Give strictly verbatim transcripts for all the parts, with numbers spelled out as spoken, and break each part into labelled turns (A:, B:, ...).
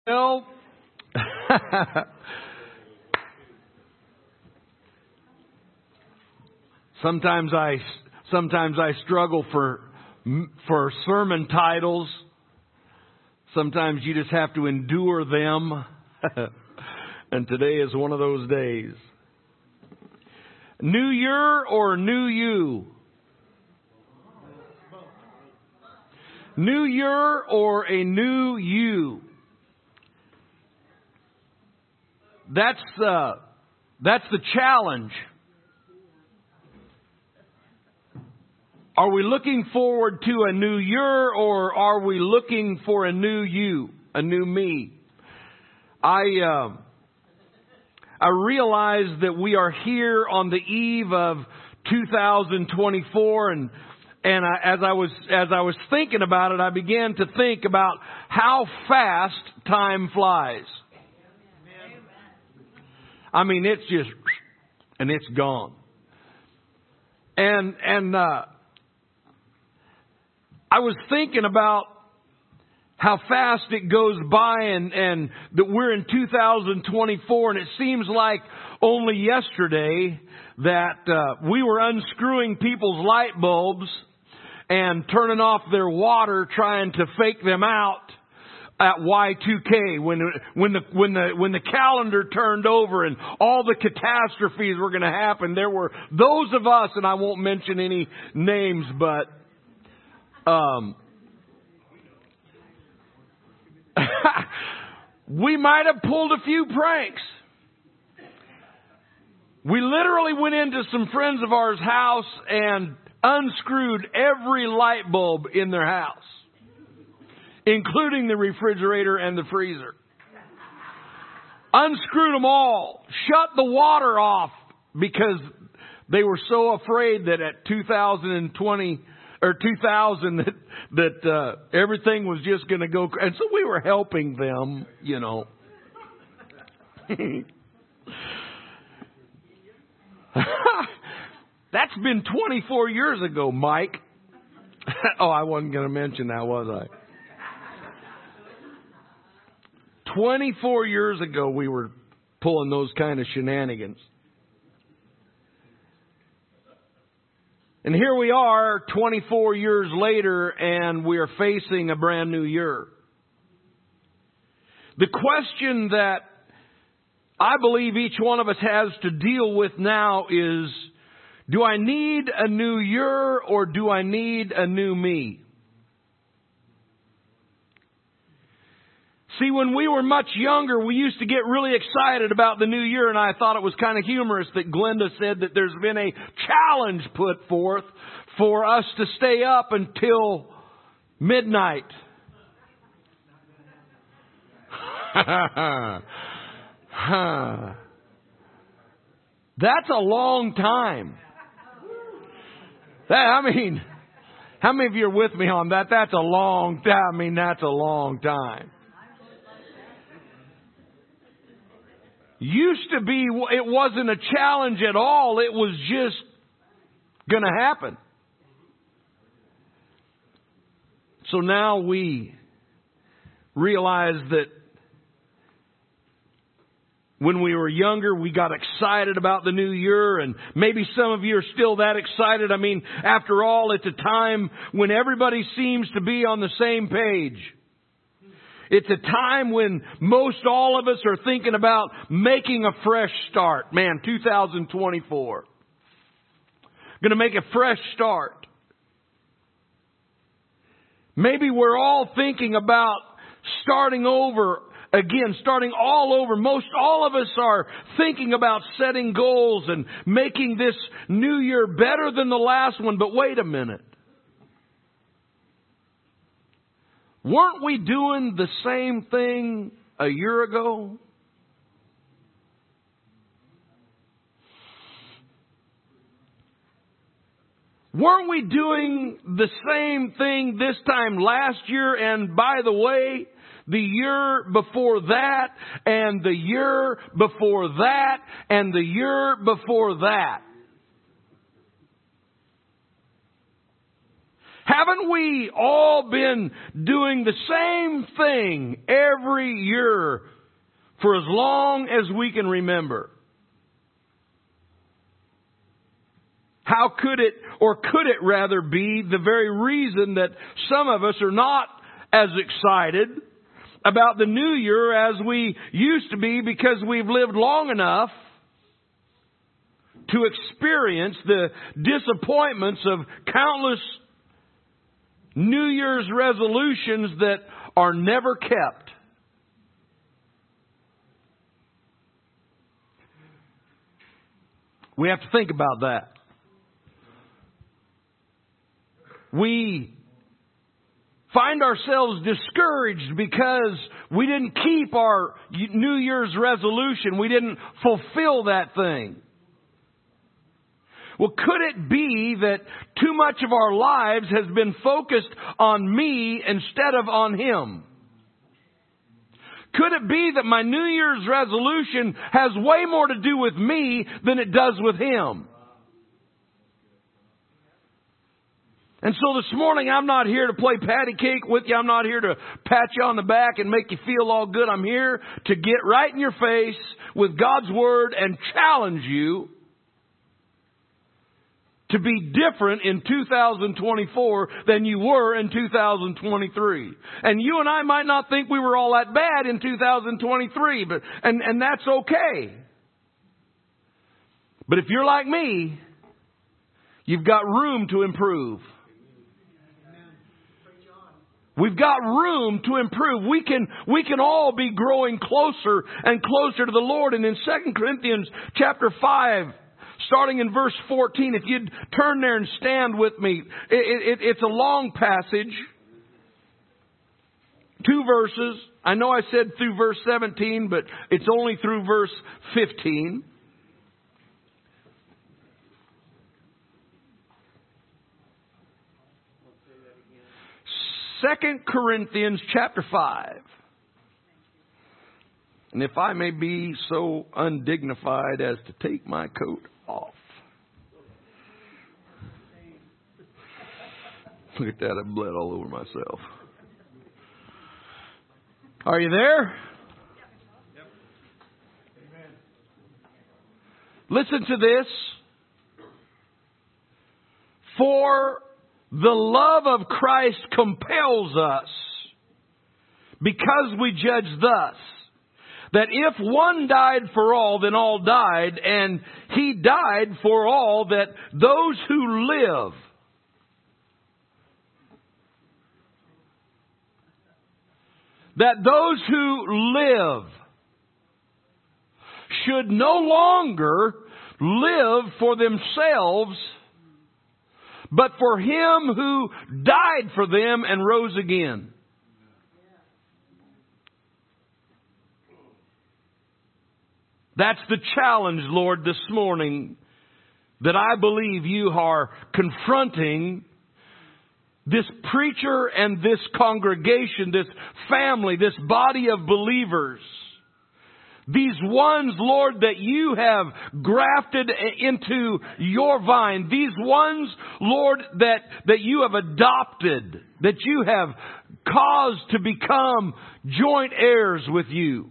A: Well, sometimes I sometimes I struggle for for sermon titles. Sometimes you just have to endure them. And today is one of those days. New year or new you? New year or a new you? That's uh, that's the challenge. Are we looking forward to a new year, or are we looking for a new you, a new me? I uh, I realize that we are here on the eve of two thousand twenty-four, and and I, as I was as I was thinking about it, I began to think about how fast time flies. I mean, it's just, and it's gone. And, and, uh, I was thinking about how fast it goes by, and, and that we're in two thousand twenty-four, and it seems like only yesterday that, uh, we were unscrewing people's light bulbs and turning off their water, trying to fake them out at Y two K, when when the when the when the calendar turned over and all the catastrophes were going to happen. There were those of us, and I won't mention any names, but um, we might have pulled a few pranks. We literally went into some friends of ours' house and unscrewed every light bulb in their house, including the refrigerator and the freezer. Unscrewed them all. Shut the water off because they were so afraid that at two thousand twenty or two thousand that that uh, everything was just going to go. And so we were helping them, you know. That's been twenty-four years ago, Mike. Oh, I wasn't going to mention that, was I? twenty-four years ago, we were pulling those kind of shenanigans. And here we are, twenty-four years later, and we are facing a brand new year. The question that I believe each one of us has to deal with now is, do I need a new year, or do I need a new me? See, when we were much younger, we used to get really excited about the new year, and I thought it was kind of humorous that Glenda said that there's been a challenge put forth for us to stay up until midnight. That's a long time. That, I mean, how many of you are with me on that? That's a long time. I mean, that's a long time. Used to be, it wasn't a challenge at all. It was just going to happen. So now we realize that when we were younger, we got excited about the new year, and maybe some of you are still that excited. I mean, after all, it's a time when everybody seems to be on the same page. It's a time when most all of us are thinking about making a fresh start. Man, two thousand twenty-four. Going to make a fresh start. Maybe we're all thinking about starting over again, starting all over. Most all of us are thinking about setting goals and making this new year better than the last one. But wait a minute. Weren't we doing the same thing a year ago? Weren't we doing the same thing this time last year? And by the way, the year before that, and the year before that, and the year before that. Haven't we all been doing the same thing every year for as long as we can remember? How could it, or could it rather be, the very reason that some of us are not as excited about the new year as we used to be, because we've lived long enough to experience the disappointments of countless New Year's resolutions that are never kept? We have to think about that. We find ourselves discouraged because we didn't keep our New Year's resolution. We didn't fulfill that thing. Well, could it be that too much of our lives has been focused on me instead of on Him? Could it be that my New Year's resolution has way more to do with me than it does with Him? And so this morning, I'm not here to play patty cake with you. I'm not here to pat you on the back and make you feel all good. I'm here to get right in your face with God's Word and challenge you to be different in two thousand twenty-four than you were in two thousand twenty-three. And you and I might not think we were all that bad in two thousand twenty-three, but and, and that's okay. But if you're like me, you've got room to improve. We've got room to improve. We can, we can all be growing closer and closer to the Lord. And in Second Corinthians chapter five, starting in verse fourteen, if you'd turn there and stand with me, it, it, it's a long passage. Two verses. I know I said through verse seventeen, but it's only through verse fifteen. Second Corinthians chapter five. And if I may be so undignified as to take my coat off. Look at that, I bled all over myself. Are you there? Listen to this. For the love of Christ compels us, because we judge thus, that if one died for all, then all died, and He died for all, that those who live that those who live should no longer live for themselves, but for Him who died for them and rose again. That's the challenge, Lord, this morning, that I believe you are confronting this preacher and this congregation, this family, this body of believers. These ones, Lord, that you have grafted into your vine. These ones, Lord, that, that you have adopted, that you have caused to become joint heirs with you.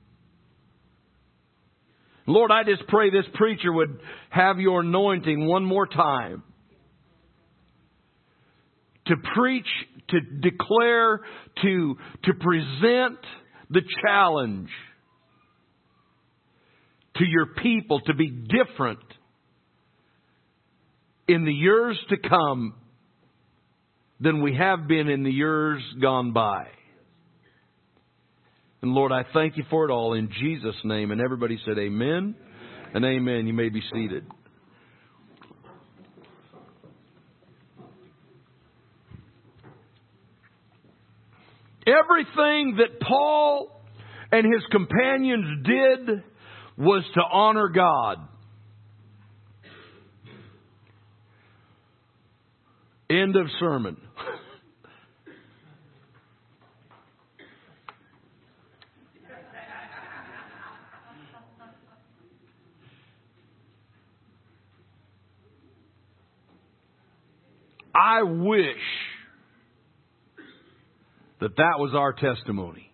A: Lord, I just pray this preacher would have your anointing one more time to preach, to declare, to, to present the challenge to your people to be different in the years to come than we have been in the years gone by. And Lord, I thank you for it all in Jesus' name. And everybody said amen and amen. You may be seated. Everything that Paul and his companions did was to honor God. End of sermon. I wish that that was our testimony.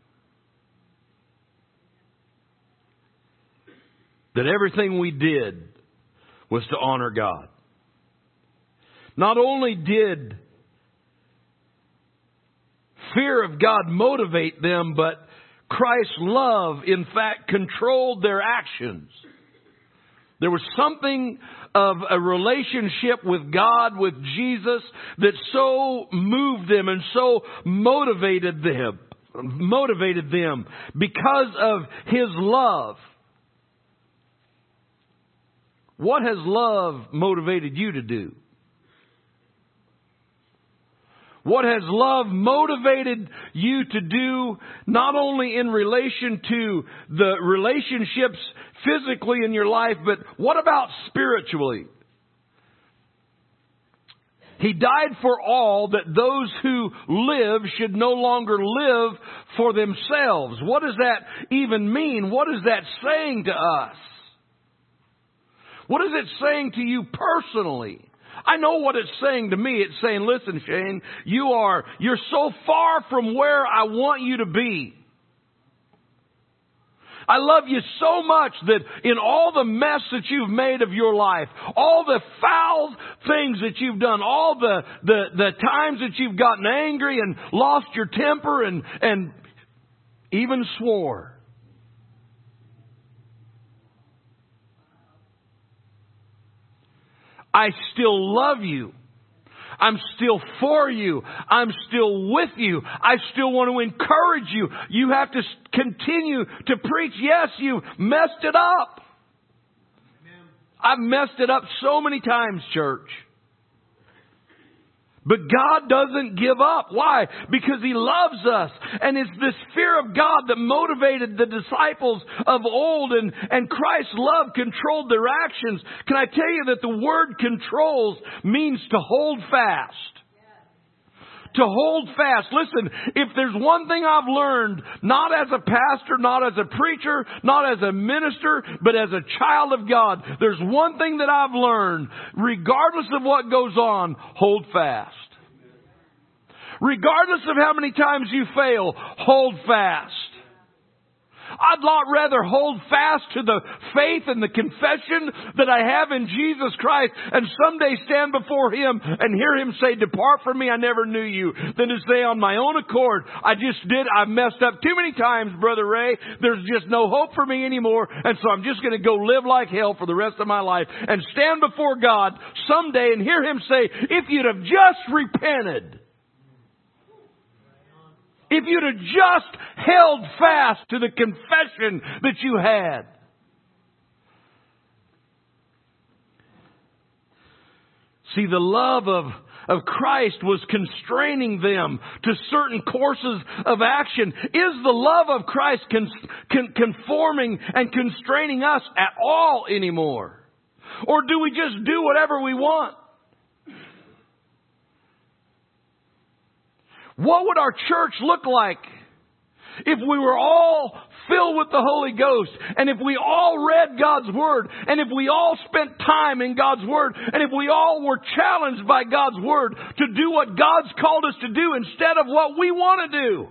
A: That everything we did was to honor God. Not only did fear of God motivate them, but Christ's love, in fact, controlled their actions. There was something of a relationship with God, with Jesus, that so moved them and so motivated them, motivated them because of His love. What has love motivated you to do? What has love motivated you to do, not only in relation to the relationships physically in your life, but what about spiritually? He died for all, that those who live should no longer live for themselves. What does that even mean? What is that saying to us? What is it saying to you personally? I know what it's saying to me. It's saying, listen, Shane, you are, you're so far from where I want you to be. I love you so much that in all the mess that you've made of your life, all the foul things that you've done, all the, the, the times that you've gotten angry and lost your temper and, and even swore. I still love you. I'm still for you. I'm still with you. I still want to encourage you. You have to continue to preach. Yes, you messed it up. Amen. I've messed it up so many times, church. But God doesn't give up. Why? Because He loves us. And it's this fear of God that motivated the disciples of old. And, and Christ's love controlled their actions. Can I tell you that the word controls means to hold fast? To hold fast. Listen, if there's one thing I've learned, not as a pastor, not as a preacher, not as a minister, but as a child of God, there's one thing that I've learned. Regardless of what goes on, hold fast. Regardless of how many times you fail, hold fast. I'd lot rather hold fast to the faith and the confession that I have in Jesus Christ and someday stand before Him and hear Him say, "Depart from me, I never knew you," than to say on my own accord, I just did, I messed up too many times, Brother Ray. There's just no hope for me anymore. And so I'm just going to go live like hell for the rest of my life and stand before God someday and hear Him say, "If you'd have just repented, if you'd have just held fast to the confession that you had." See, the love of, of Christ was constraining them to certain courses of action. Is the love of Christ con, con, conforming and constraining us at all anymore? Or do we just do whatever we want? What would our church look like if we were all filled with the Holy Ghost, and if we all read God's Word, and if we all spent time in God's Word, and if we all were challenged by God's Word to do what God's called us to do instead of what we want to do?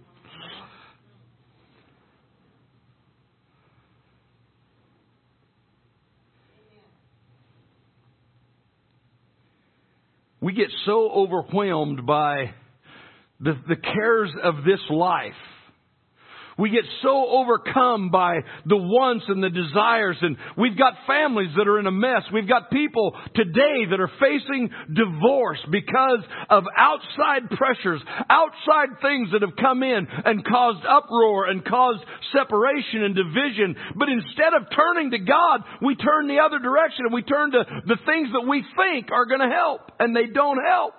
A: We get so overwhelmed by The, the cares of this life. We get so overcome by the wants and the desires, and we've got families that are in a mess. We've got people today that are facing divorce because of outside pressures, outside things that have come in and caused uproar and caused separation and division. But instead of turning to God, we turn the other direction and we turn to the things that we think are going to help, and they don't help.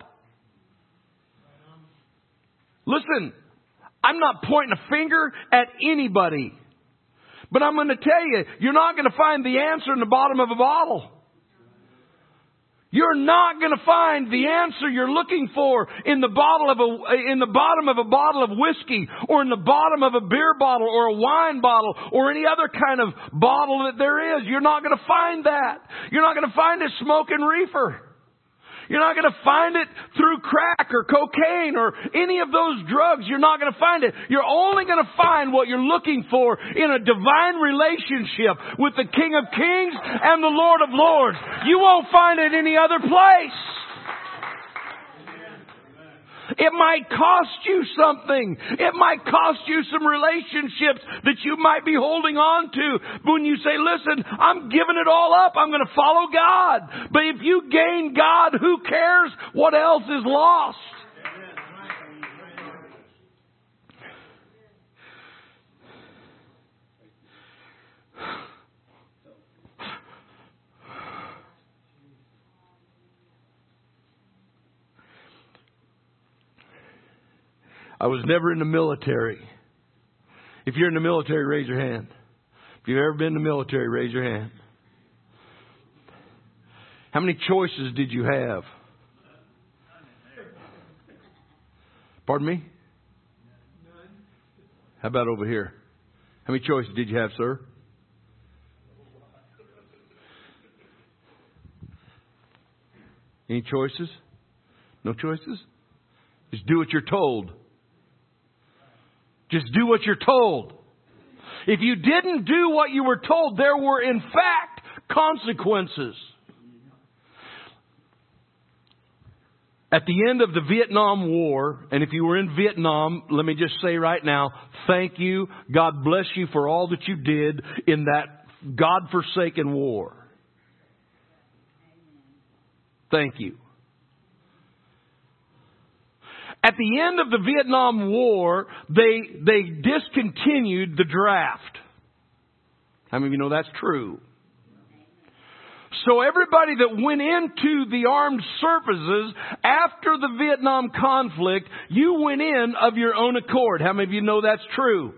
A: Listen, I'm not pointing a finger at anybody. But I'm going to tell you, you're not going to find the answer in the bottom of a bottle. You're not going to find the answer you're looking for in the bottle of a, in the bottom of a bottle of whiskey, or in the bottom of a beer bottle, or a wine bottle, or any other kind of bottle that there is. You're not going to find that. You're not going to find a smoking reefer. You're not going to find it through crack or cocaine or any of those drugs. You're not going to find it. You're only going to find what you're looking for in a divine relationship with the King of Kings and the Lord of Lords. You won't find it any other place. It might cost you something. It might cost you some relationships that you might be holding on to. When you say, listen, I'm giving it all up. I'm going to follow God. But if you gain God, who cares what else is lost? I was never in the military. If you're in the military, raise your hand. If you've ever been in the military, raise your hand. How many choices did you have? Pardon me? How about over here? How many choices did you have, sir? Any choices? No choices? Just do what you're told. Just do what you're told. If you didn't do what you were told, there were in fact consequences. At the end of the Vietnam War, and if you were in Vietnam, let me just say right now, thank you. God bless you for all that you did in that God-forsaken war. Thank you. At the end of the Vietnam War, they, they discontinued the draft. How many of you know that's true? So everybody that went into the armed services after the Vietnam conflict, you went in of your own accord. How many of you know that's true?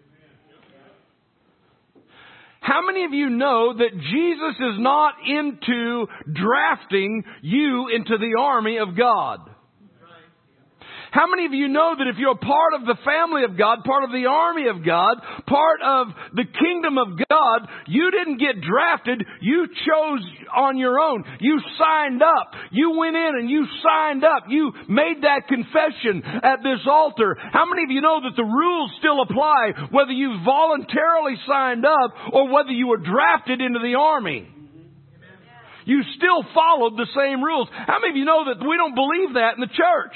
A: How many of you know that Jesus is not into drafting you into the army of God? How many of you know that if you're a part of the family of God, part of the army of God, part of the kingdom of God, you didn't get drafted, you chose on your own. You signed up. You went in and you signed up. You made that confession at this altar. How many of you know that the rules still apply whether you voluntarily signed up or whether you were drafted into the army? You still followed the same rules. How many of you know that we don't believe that in the church?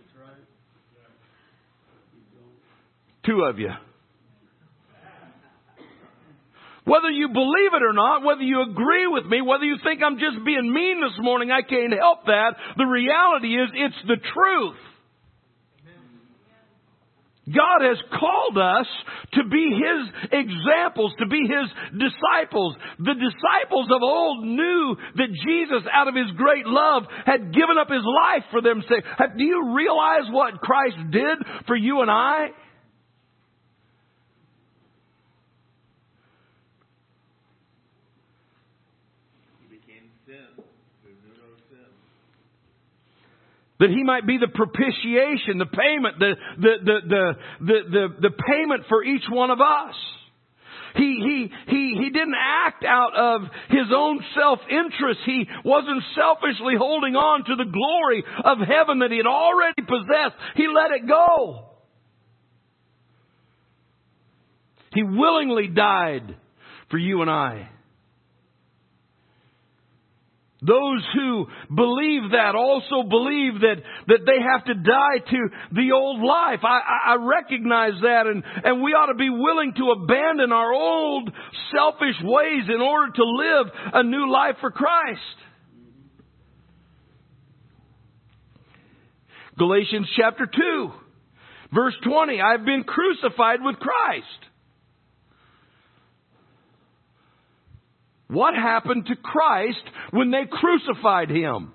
A: Two of you. Whether you believe it or not, whether you agree with me, whether you think I'm just being mean this morning, I can't help that. The reality is it's the truth. God has called us to be His examples, to be His disciples. The disciples of old knew that Jesus, out of His great love, had given up His life for them. Do you realize what Christ did for you and I? That He might be the propitiation, the payment, the, the, the, the, the, the, the payment for each one of us. He, he, he, he didn't act out of His own self-interest. He wasn't selfishly holding on to the glory of heaven that He had already possessed. He let it go. He willingly died for you and I. Those who believe that also believe that, that they have to die to the old life. I, I recognize that, and, and we ought to be willing to abandon our old selfish ways in order to live a new life for Christ. Galatians chapter two, verse twenty, I've been crucified with Christ. What happened to Christ when they crucified Him?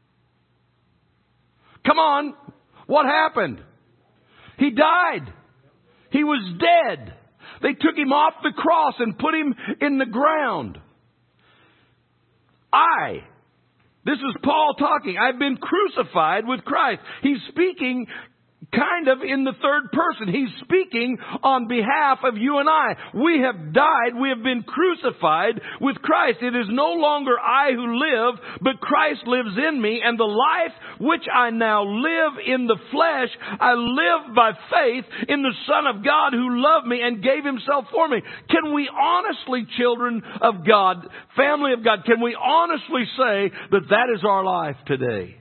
A: Come on. What happened? He died. He was dead. They took Him off the cross and put Him in the ground. I, this is Paul talking, I've been crucified with Christ. He's speaking kind of in the third person. He's speaking on behalf of you and I. We have died. We have been crucified with Christ. It is no longer I who live, but Christ lives in me. And the life which I now live in the flesh, I live by faith in the Son of God who loved me and gave Himself for me. Can we honestly, children of God, family of God, can we honestly say that that is our life today?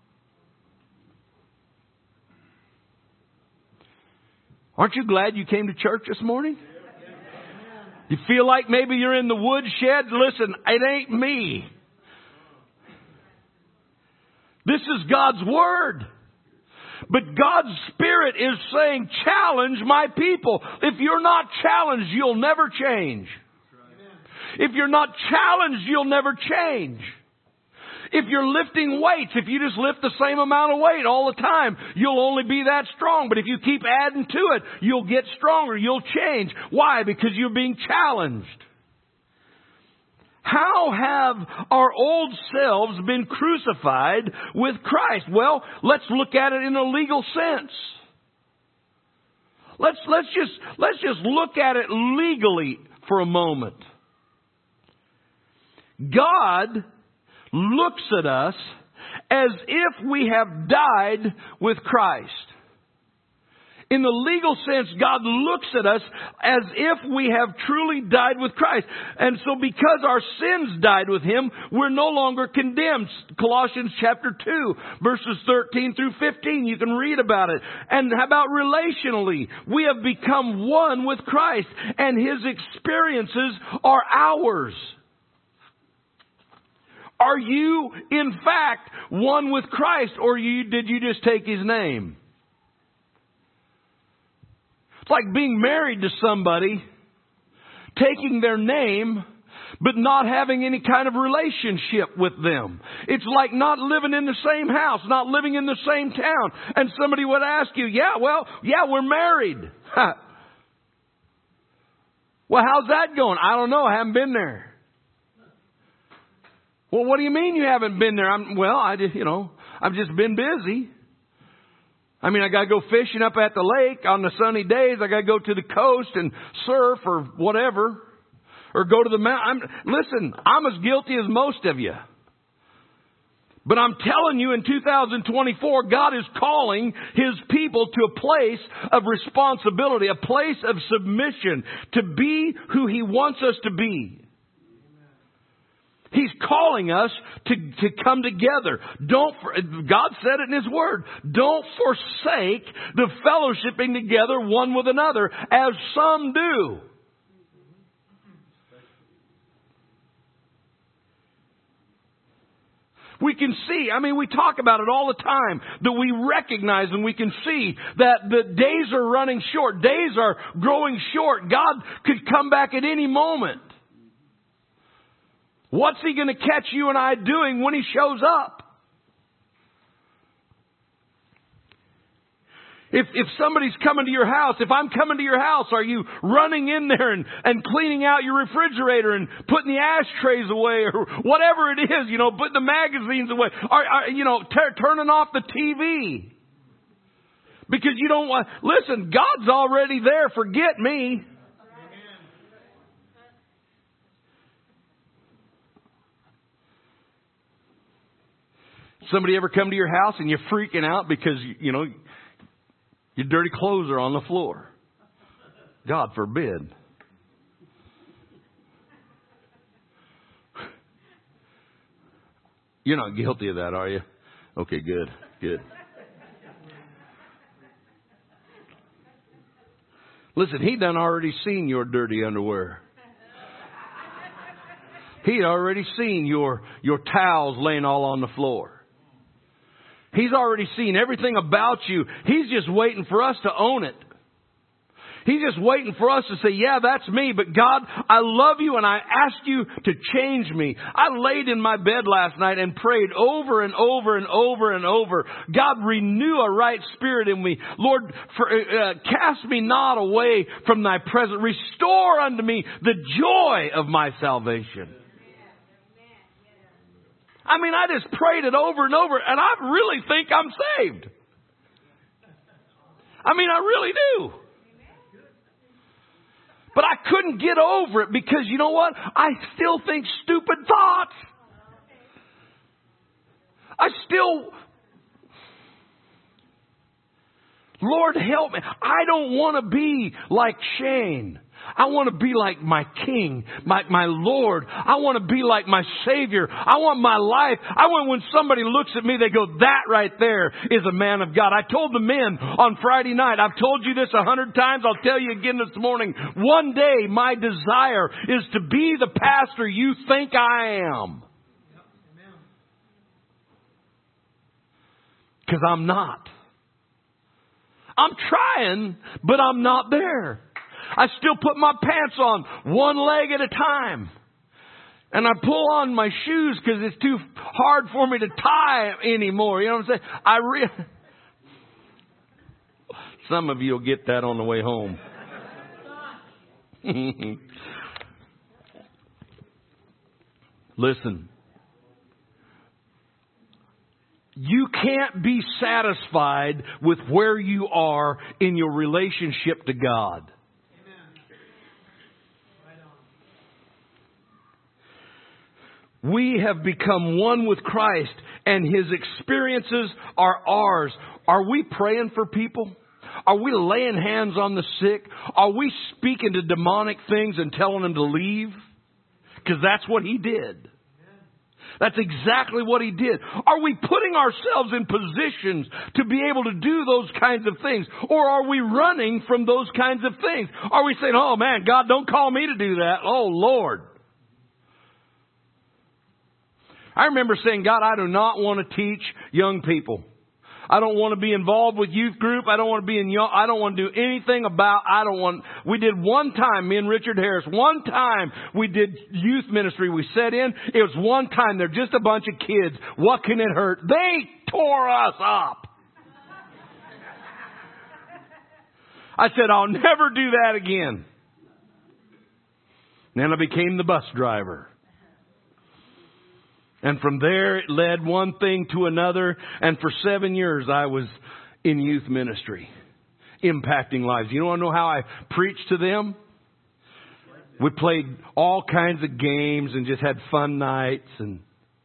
A: Aren't you glad you came to church this morning? You feel like maybe you're in the woodshed? Listen, it ain't me. This is God's Word. But God's Spirit is saying, challenge my people. If you're not challenged, you'll never change. If you're not challenged, you'll never change. If you're lifting weights, if you just lift the same amount of weight all the time, you'll only be that strong. But if you keep adding to it, you'll get stronger. You'll change. Why? Because you're being challenged. How have our old selves been crucified with Christ? Well, let's look at it in a legal sense. Let's, let's just, let's just look at it legally for a moment. God looks at us as if we have died with Christ. In the legal sense, God looks at us as if we have truly died with Christ. And so because our sins died with Him, we're no longer condemned. Colossians chapter two, verses thirteen through fifteen. You can read about it. And how about relationally? We have become one with Christ, and His experiences are ours. Are you, in fact, one with Christ, or you, did you just take His name? It's like being married to somebody, taking their name, but not having any kind of relationship with them. It's like not living in the same house, not living in the same town. And somebody would ask you, yeah, well, yeah, we're married. Well, how's that going? I don't know. I haven't been there. Well, what do you mean you haven't been there? I'm, well, I just, you know, I've just been busy. I mean, I got to go fishing up at the lake on the sunny days. I got to go to the coast and surf or whatever, or go to the mountain. Listen, I'm as guilty as most of you. But I'm telling you, in two thousand twenty-four, God is calling His people to a place of responsibility, a place of submission, to be who He wants us to be. He's calling us to, to come together. Don't, God said it in His Word. Don't forsake the fellowshipping together one with another, as some do. We can see, I mean, we talk about it all the time, that we recognize and we can see that the days are running short. Days are growing short. God could come back at any moment. What's He going to catch you and I doing when He shows up? If if somebody's coming to your house, if I'm coming to your house, are you running in there and, and cleaning out your refrigerator and putting the ashtrays away or whatever it is, you know, putting the magazines away? Are, are you know, t- turning off the T V? Because you don't want, listen, God's already there. Forget me. Somebody ever come to your house and you're freaking out because, you know, your dirty clothes are on the floor? God forbid. You're not guilty of that, are you? Okay, good, good. Listen, He done already seen your dirty underwear. He already seen your, your towels laying all on the floor. He's already seen everything about you. He's just waiting for us to own it. He's just waiting for us to say, yeah, that's me. But God, I love you and I ask you to change me. I laid in my bed last night and prayed over and over and over and over. God, renew a right spirit in me. Lord, for, uh, cast me not away from thy presence. Restore unto me the joy of my salvation. I mean, I just prayed it over and over, and I really think I'm saved. I mean, I really do. But I couldn't get over it because you know what? I still think stupid thoughts. I still... Lord, help me. I don't want to be like Shane. I want to be like my King, my, my Lord. I want to be like my Savior. I want my life. I want when somebody looks at me, they go, that right there is a man of God. I told the men on Friday night, I've told you this a hundred times. I'll tell you again this morning. One day, my desire is to be the pastor you think I am. Because I'm not. I'm trying, but I'm not there. I still put my pants on one leg at a time. And I pull on my shoes because it's too hard for me to tie anymore. You know what I'm saying? I re- Some of you will get that on the way home. Listen. You can't be satisfied with where you are in your relationship to God. We have become one with Christ and His experiences are ours. Are we praying for people? Are we laying hands on the sick? Are we speaking to demonic things and telling them to leave? Because that's what He did. That's exactly what He did. Are we putting ourselves in positions to be able to do those kinds of things? Or are we running from those kinds of things? Are we saying, oh man, God, don't call me to do that. Oh Lord. I remember saying, God, I do not want to teach young people. I don't want to be involved with youth group. I don't want to be in young. I don't want to do anything about. I don't want. We did one time, me and Richard Harris. One time we did youth ministry. We sat in. It was one time. They're just a bunch of kids. What can it hurt? They tore us up. I said, I'll never do that again. And then I became the bus driver. And from there, it led one thing to another. And for seven years, I was in youth ministry, impacting lives. You want to know how I preached to them? We played all kinds of games and just had fun nights. And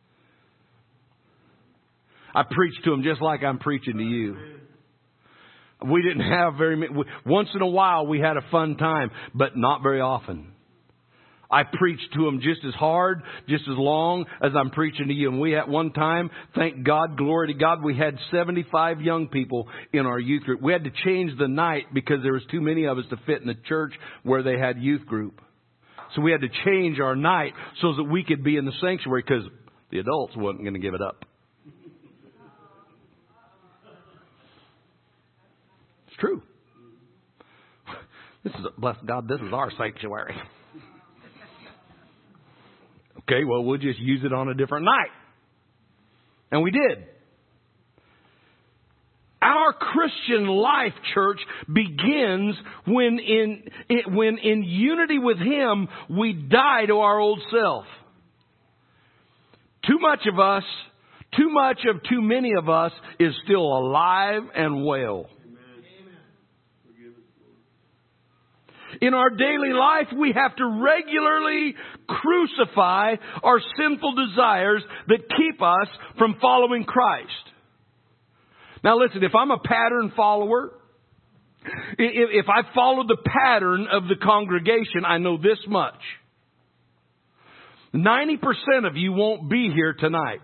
A: I preached to them just like I'm preaching to you. We didn't have very many. Once in a while, we had a fun time, but not very often. I preached to them just as hard, just as long as I'm preaching to you. And we at one time, thank God, glory to God, we had seventy-five young people in our youth group. We had to change the night because there was too many of us to fit in the church where they had youth group. So we had to change our night so that we could be in the sanctuary because the adults wasn't going to give it up. It's true. This is, bless God, this is our sanctuary. Okay, well, we'll just use it on a different night. And we did. Our Christian life, church, begins when in, when in unity with Him, we die to our old self. Too much of us, too much of too many of us is still alive and well. In our daily life, we have to regularly crucify our sinful desires that keep us from following Christ. Now listen, if I'm a pattern follower, if I follow the pattern of the congregation, I know this much. ninety percent of you won't be here tonight.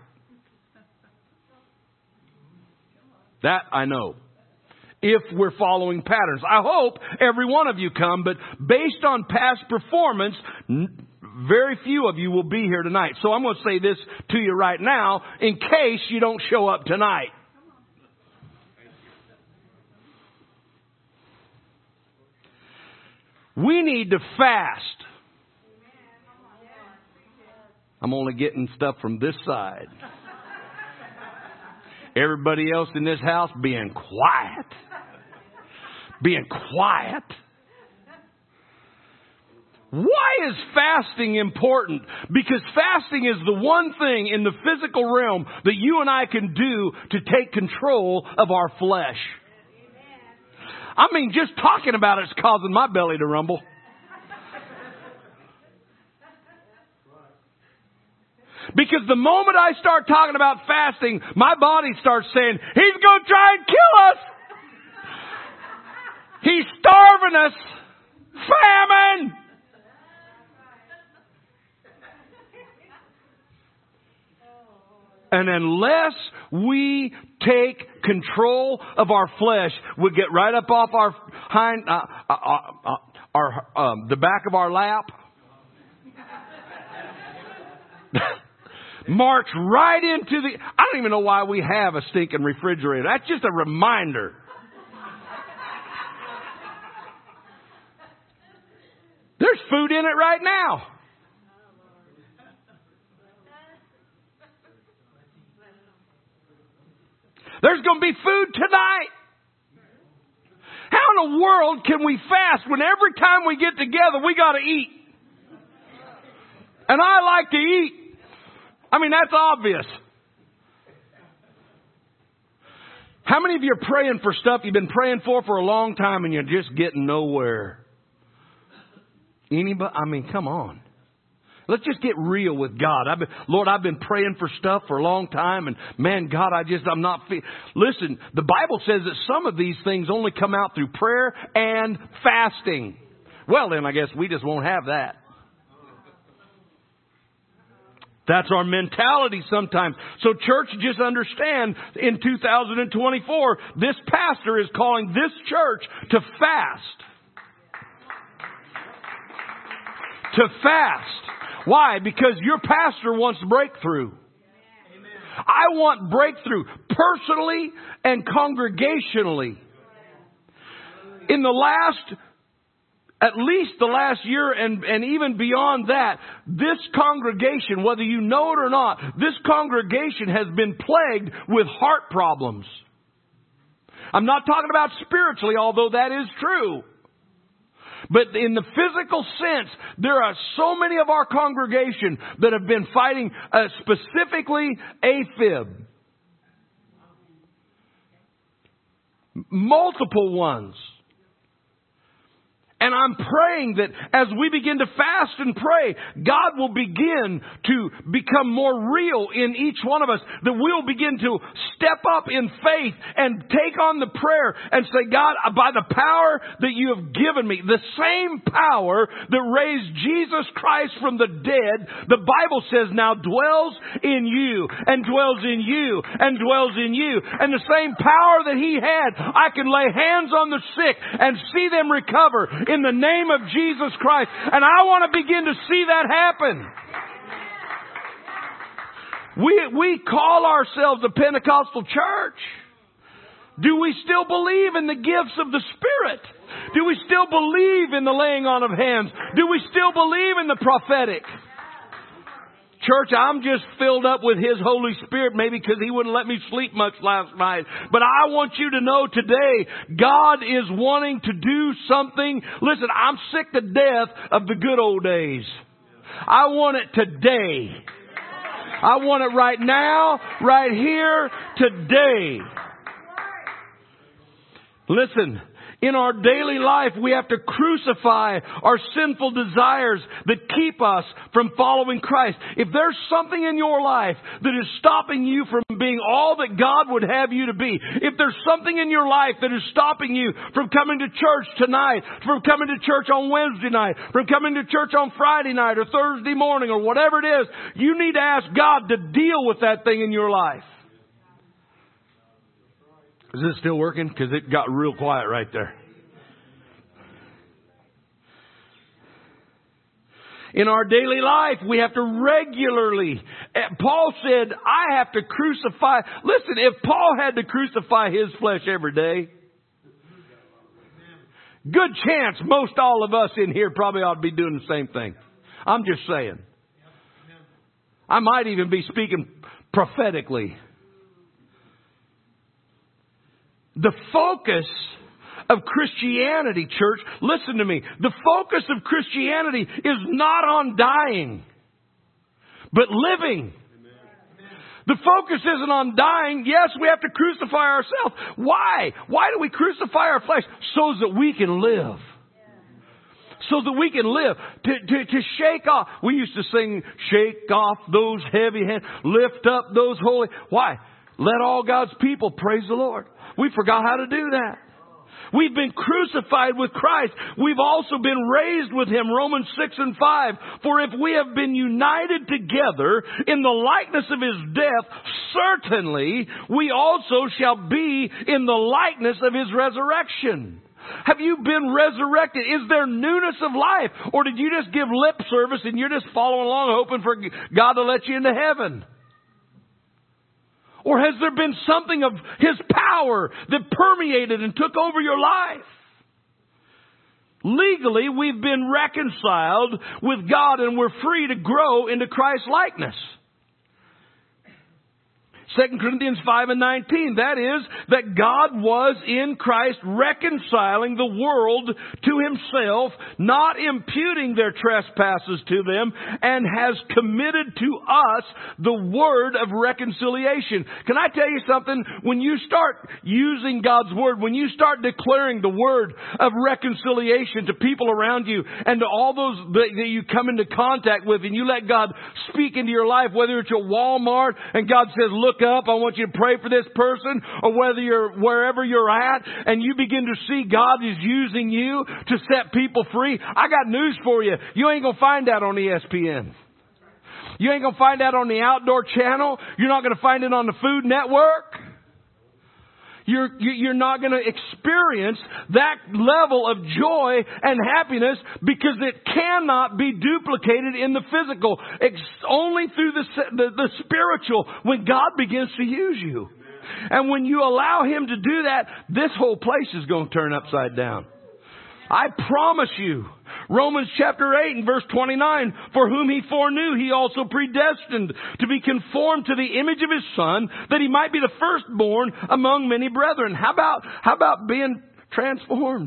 A: That I know. If we're following patterns. I hope every one of you come, but based on past performance, very few of you will be here tonight. So I'm going to say this to you right now in case you don't show up tonight. We need to fast. I'm only getting stuff from this side. Everybody else in this house being quiet. Being quiet. Why is fasting important? Because fasting is the one thing in the physical realm that you and I can do to take control of our flesh. I mean, just talking about it's causing my belly to rumble. Because the moment I start talking about fasting, my body starts saying, he's going to try and kill us. He's starving us. Famine. And unless we take control of our flesh, we get right up off our hind, uh, uh, uh, our um, the back of our lap, march right into the. I don't even know why we have a stinking refrigerator. That's just a reminder. There's food in it right now. There's going to be food tonight. How in the world can we fast when every time we get together we got to eat? And I like to eat. I mean, that's obvious. How many of you are praying for stuff you've been praying for for a long time and you're just getting nowhere? Anybody? I mean, come on. Let's just get real with God. I've been, Lord, I've been praying for stuff for a long time, and man, God, I just, I'm not. Fe- Listen, the Bible says that some of these things only come out through prayer and fasting. Well, then I guess we just won't have that. That's our mentality sometimes. So church, just understand, in two thousand twenty-four, this pastor is calling this church to fast. To fast. Why? Because your pastor wants breakthrough. I want breakthrough personally and congregationally. In the last, at least the last year and, and even beyond that, this congregation, whether you know it or not, this congregation has been plagued with heart problems. I'm not talking about spiritually, although that is true. But in the physical sense, there are so many of our congregation that have been fighting uh, specifically AFib. Multiple ones. And I'm praying that as we begin to fast and pray, God will begin to become more real in each one of us. That we'll begin to step up in faith and take on the prayer and say, God, by the power that you have given me, the same power that raised Jesus Christ from the dead, the Bible says now dwells in you and dwells in you and dwells in you. And the same power that He had, I can lay hands on the sick and see them recover in the name of Jesus Christ. And I want to begin to see that happen. We, we call ourselves a Pentecostal church. Do we still believe in the gifts of the Spirit? Do we still believe in the laying on of hands? Do we still believe in the prophetic? Church, I'm just filled up with His Holy Spirit, maybe because He wouldn't let me sleep much last night. But I want you to know today, God is wanting to do something. Listen, I'm sick to death of the good old days. I want it today. I want it right now, right here, today. Listen. In our daily life, we have to crucify our sinful desires that keep us from following Christ. If there's something in your life that is stopping you from being all that God would have you to be, if there's something in your life that is stopping you from coming to church tonight, from coming to church on Wednesday night, from coming to church on Friday night or Thursday morning or whatever it is, you need to ask God to deal with that thing in your life. Is this still working? Because it got real quiet right there. In our daily life, we have to regularly. Paul said, I have to crucify. Listen, if Paul had to crucify his flesh every day, good chance most all of us in here probably ought to be doing the same thing. I'm just saying. I might even be speaking prophetically. The focus of Christianity, church, listen to me. The focus of Christianity is not on dying, but living. The focus isn't on dying. Yes, we have to crucify ourselves. Why? Why do we crucify our flesh? So that we can live. So that we can live. To, to, to shake off. We used to sing, shake off those heavy hands. Lift up those holy. Why? Let all God's people praise the Lord. We forgot how to do that. We've been crucified with Christ. We've also been raised with Him. Romans six and five. For if we have been united together in the likeness of His death, certainly we also shall be in the likeness of His resurrection. Have you been resurrected? Is there newness of life? Or did you just give lip service and you're just following along hoping for God to let you into heaven? Or has there been something of His power that permeated and took over your life? Legally, we've been reconciled with God and we're free to grow into Christ's likeness. Second Corinthians five and nineteen. That is, that God was in Christ reconciling the world to Himself, not imputing their trespasses to them, and has committed to us the word of reconciliation. Can I tell you something? When you start using God's word, when you start declaring the word of reconciliation to people around you and to all those that you come into contact with, and you let God speak into your life, whether it's at Walmart and God says, look up, I want you to pray for this person, or whether you're wherever you're at and you begin to see God is using you to set people free. I got news for you. You ain't going to find that on E S P N. You ain't going to find that on the Outdoor Channel. You're not going to find it on the Food Network. You're, you're not going to experience that level of joy and happiness because it cannot be duplicated in the physical. It's only through the, the, the spiritual when God begins to use you. And when you allow Him to do that, this whole place is going to turn upside down. I promise you. Romans chapter eight and verse twenty-nine, for whom He foreknew, He also predestined to be conformed to the image of His Son, that He might be the firstborn among many brethren. How about, how about being transformed?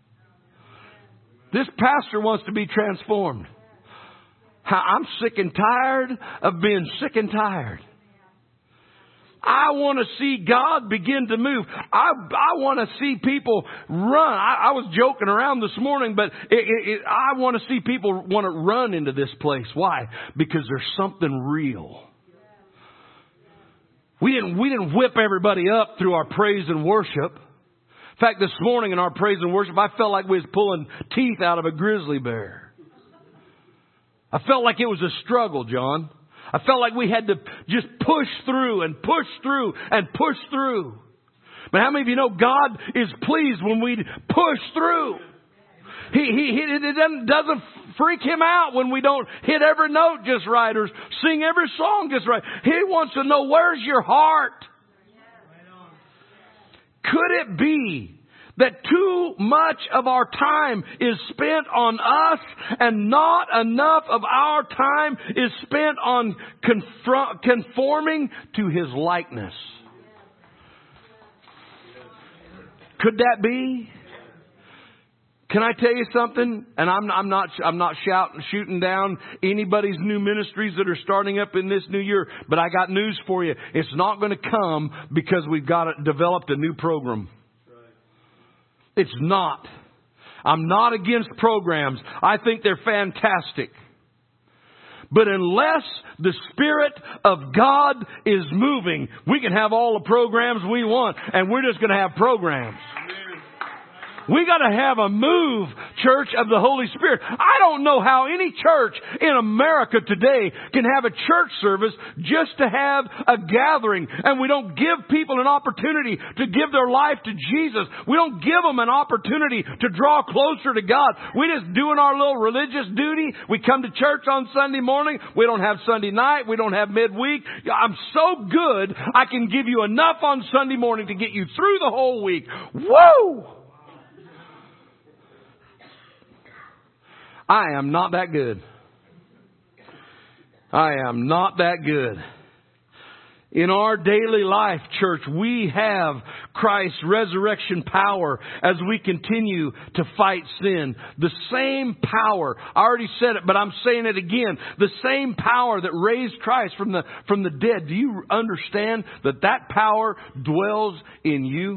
A: This pastor wants to be transformed. I'm sick and tired of being sick and tired. I want to see God begin to move. I I want to see people run. I, I was joking around this morning, but it, it, it, I want to see people want to run into this place. Why? Because there's something real. We didn't we didn't whip everybody up through our praise and worship. In fact, this morning in our praise and worship, I felt like we was pulling teeth out of a grizzly bear. I felt like it was a struggle, John. I felt like we had to just push through and push through and push through. But how many of you know God is pleased when we push through? He, he, he it doesn't, doesn't freak Him out when we don't hit every note just right or sing every song just right. He wants to know, where's your heart? Could it be that too much of our time is spent on us and not enough of our time is spent on confront, conforming to His likeness? Could that be? Can I tell you something? And I'm, I'm not, I'm not shouting, shooting down anybody's new ministries that are starting up in this new year. But I got news for you. It's not going to come because we've got it, developed a new program. It's not. I'm not against programs. I think they're fantastic. But unless the Spirit of God is moving, we can have all the programs we want, and we're just going to have programs. We got to have a move, church of the Holy Spirit. I don't know how any church in America today can have a church service just to have a gathering, and we don't give people an opportunity to give their life to Jesus. We don't give them an opportunity to draw closer to God. We just doing our little religious duty. We come to church on Sunday morning. We don't have Sunday night. We don't have midweek. I'm so good, I can give you enough on Sunday morning to get you through the whole week. Woo! I am not that good. I am not that good. In our daily life, church, we have Christ's resurrection power as we continue to fight sin. The same power, I already said it, but I'm saying it again. The same power that raised Christ from the, from the dead. Do you understand that that power dwells in you?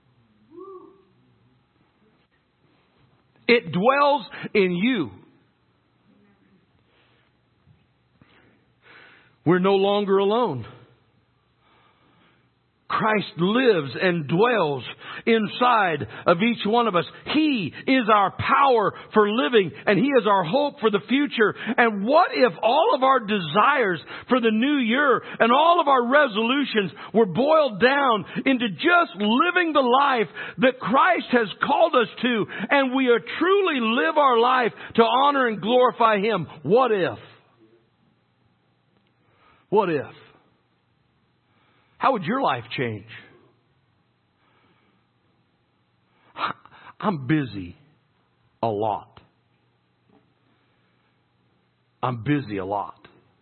A: It dwells in you. We're no longer alone. Christ lives and dwells inside of each one of us. He is our power for living, and He is our hope for the future. And what if all of our desires for the new year and all of our resolutions were boiled down into just living the life that Christ has called us to, and we are truly live our life to honor and glorify Him? What if? What if? How would your life change? I'm busy a lot. I'm busy a lot.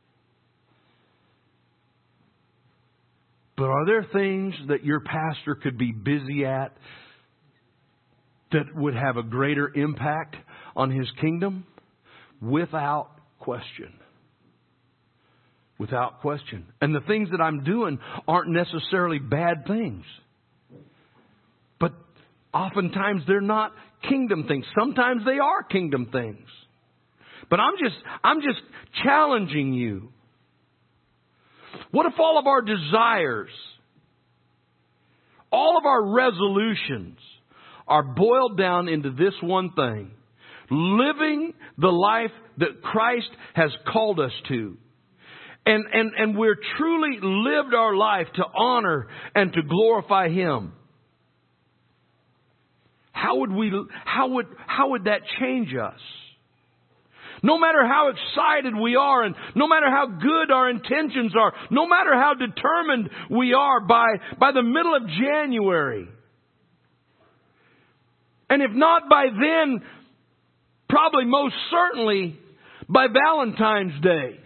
A: But are there things that your pastor could be busy at that would have a greater impact on his kingdom? Without question. Without question. And the things that I'm doing aren't necessarily bad things. But oftentimes they're not kingdom things. Sometimes they are kingdom things. But I'm just, I'm just challenging you. What if all of our desires, all of our resolutions are boiled down into this one thing? Living the life that Christ has called us to. And, and, and we're truly lived our life to honor and to glorify Him. How would we, how would, how would that change us? No matter how excited we are, and no matter how good our intentions are, no matter how determined we are by, by the middle of January. And if not by then, probably most certainly by Valentine's Day.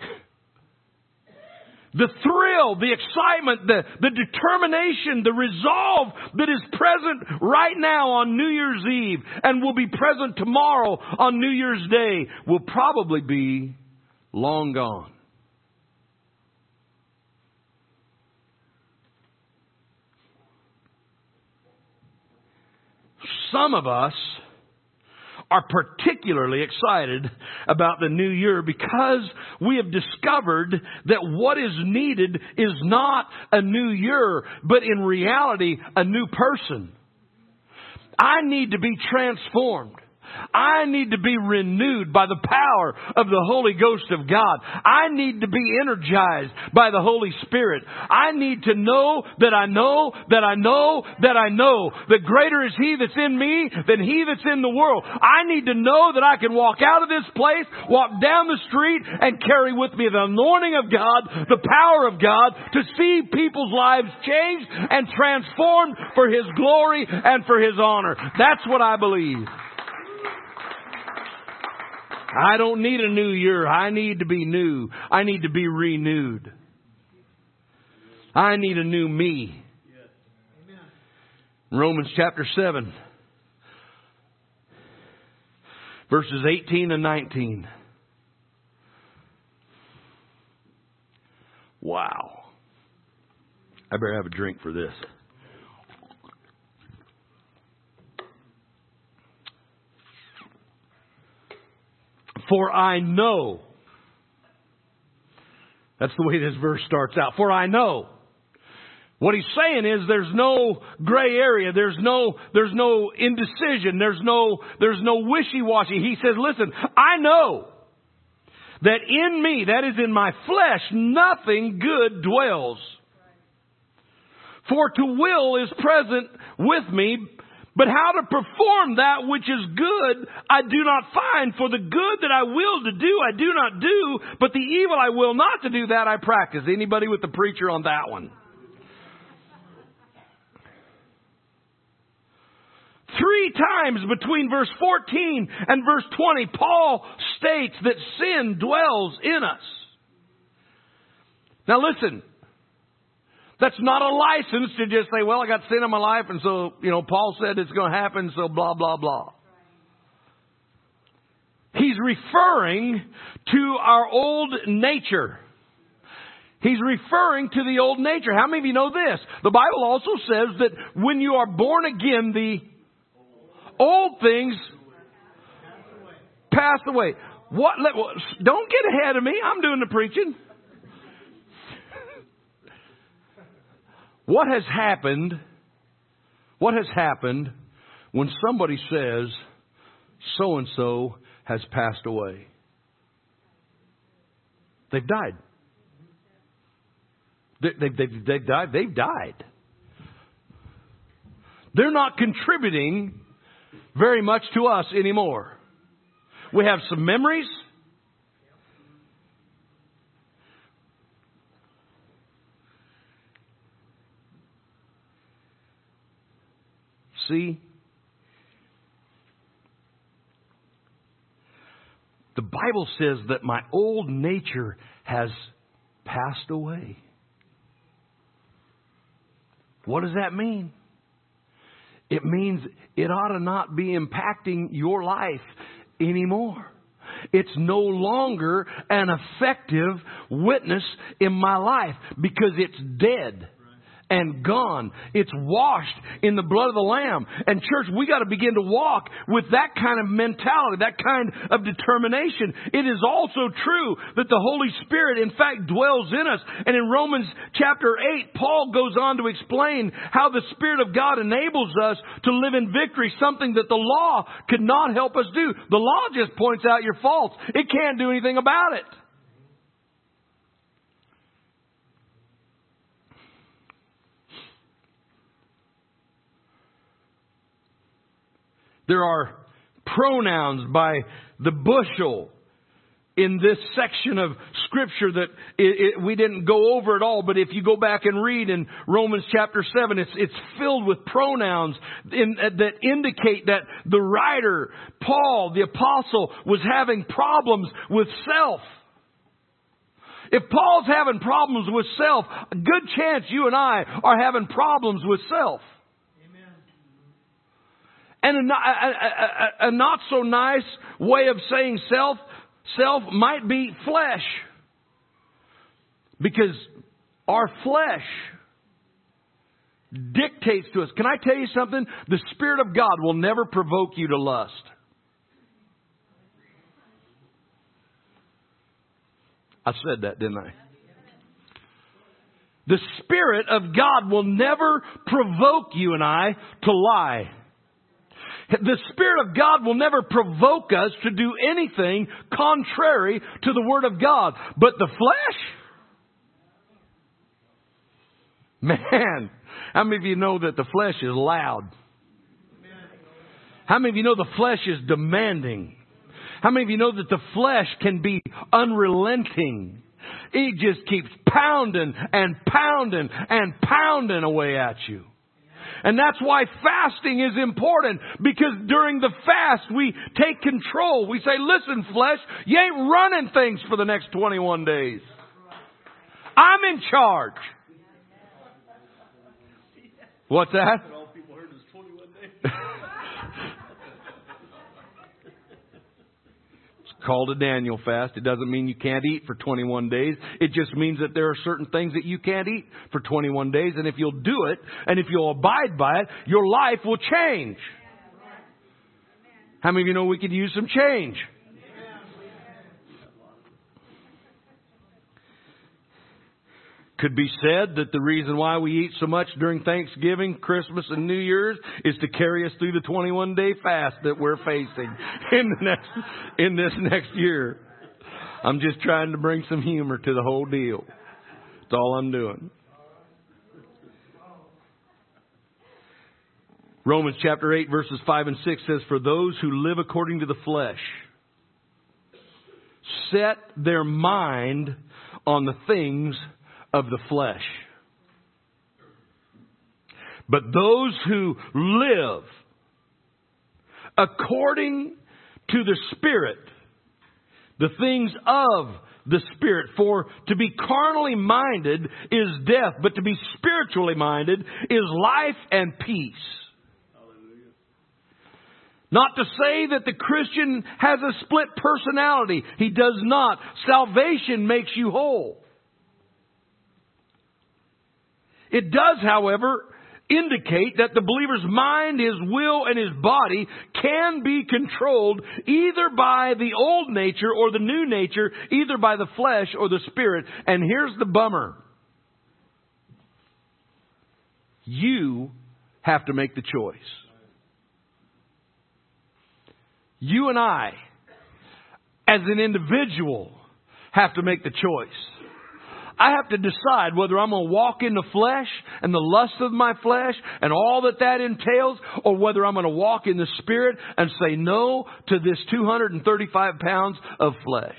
A: The thrill, the excitement, the, the determination, the resolve that is present right now on New Year's Eve and will be present tomorrow on New Year's Day will probably be long gone. Some of us are particularly excited about the new year because we have discovered that what is needed is not a new year, but in reality, a new person. I need to be transformed. I need to be renewed by the power of the Holy Ghost of God. I need to be energized by the Holy Spirit. I need to know that I know that I know that I know that greater is He that's in me than he that's in the world. I need to know that I can walk out of this place, walk down the street, and carry with me the anointing of God, the power of God, to see people's lives changed and transformed for His glory and for His honor. That's what I believe. I don't need a new year. I need to be new. I need to be renewed. I need a new me. Romans chapter seven, verses eighteen and nineteen. Wow. I better have a drink for this. For I know. That's the way this verse starts out. For I know. What he's saying is there's no gray area. There's no, there's no indecision. There's no, there's no wishy-washy. He says, listen, I know that in me, that is in my flesh, nothing good dwells. For to will is present with me, but how to perform that which is good, I do not find. For the good that I will to do, I do not do. But the evil I will not to do, that I practice. Anybody with the preacher on that one? Three times between verse fourteen and verse twenty, Paul states that sin dwells in us. Now listen. That's not a license to just say, well, I got sin in my life, and so, you know, Paul said it's going to happen, so blah, blah, blah. He's referring to our old nature. He's referring to the old nature. How many of you know this? The Bible also says that when you are born again, the old things pass away. What? Let, don't get ahead of me. I'm doing the preaching. What has happened? What has happened when somebody says so and so has passed away? They've died. They, they, they've, they've died. They've died. They're not contributing very much to us anymore. We have some memories. See? The Bible says that my old nature has passed away. What does that mean? It means it ought to not be impacting your life anymore. It's no longer an effective witness in my life because it's dead and gone. It's washed in the blood of the Lamb. And church, we got to begin to walk with that kind of mentality, that kind of determination. It is also true that the Holy Spirit, in fact, dwells in us. And in Romans chapter eight, Paul goes on to explain how the Spirit of God enables us to live in victory, something that the law could not help us do. The law just points out your faults. It can't do anything about it. There are pronouns by the bushel in this section of Scripture that it, it, we didn't go over at all. But if you go back and read in Romans chapter seven, it's, it's filled with pronouns in, that indicate that the writer, Paul, the apostle, was having problems with self. If Paul's having problems with self, a good chance you and I are having problems with self. And a, a, a, a not so nice way of saying self, self might be flesh. Because our flesh dictates to us. Can I tell you something? The Spirit of God will never provoke you to lust. I said that, didn't I? The Spirit of God will never provoke you and I to lie. The Spirit of God will never provoke us to do anything contrary to the Word of God. But the flesh? Man, how many of you know that the flesh is loud? How many of you know the flesh is demanding? How many of you know that the flesh can be unrelenting? It just keeps pounding and pounding and pounding away at you. And that's why fasting is important, because during the fast we take control. We say, listen, flesh, you ain't running things for the next twenty-one days. I'm in charge. What's that?
B: All people heard was twenty-one days.
A: It's called a Daniel fast. It doesn't mean you can't eat for twenty-one days. It just means that there are certain things that you can't eat for twenty-one days. And if you'll do it, and if you'll abide by it, your life will change. How many of you know we could use some change? Could be said that the reason why we eat so much during Thanksgiving, Christmas, and New Year's is to carry us through the twenty-one day fast that we're facing in the next, in this next year. I'm just trying to bring some humor to the whole deal. That's all I'm doing. Romans chapter eight verses five and six says, "For those who live according to the flesh set their mind on the things of the flesh. But those who live according to the Spirit, the things of the Spirit. For to be carnally minded is death, but to be spiritually minded is life and peace.
B: Hallelujah.
A: Not to say that the Christian has a split personality. He does not. Salvation makes you whole. It does, however, indicate that the believer's mind, his will, and his body can be controlled either by the old nature or the new nature, either by the flesh or the Spirit. And here's the bummer. You have to make the choice. You and I, as an individual, have to make the choice. I have to decide whether I'm going to walk in the flesh and the lust of my flesh and all that that entails, or whether I'm going to walk in the Spirit and say no to this two hundred thirty-five pounds of flesh.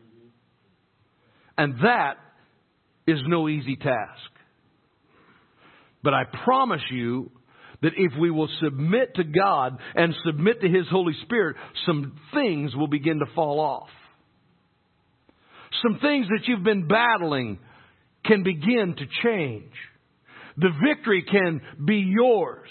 A: And that is no easy task. But I promise you that if we will submit to God and submit to His Holy Spirit, some things will begin to fall off. Some things that you've been battling can begin to change. The victory can be yours.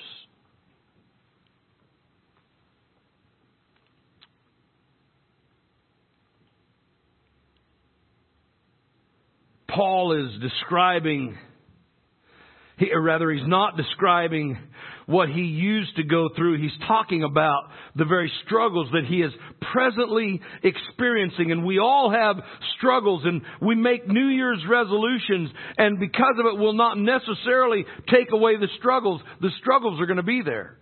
A: Paul is describing, he, or rather he's not describing what he used to go through. He's talking about the very struggles that he is presently experiencing. And we all have struggles, and we make New Year's resolutions, and because of it will not necessarily take away the struggles. The struggles are going to be there.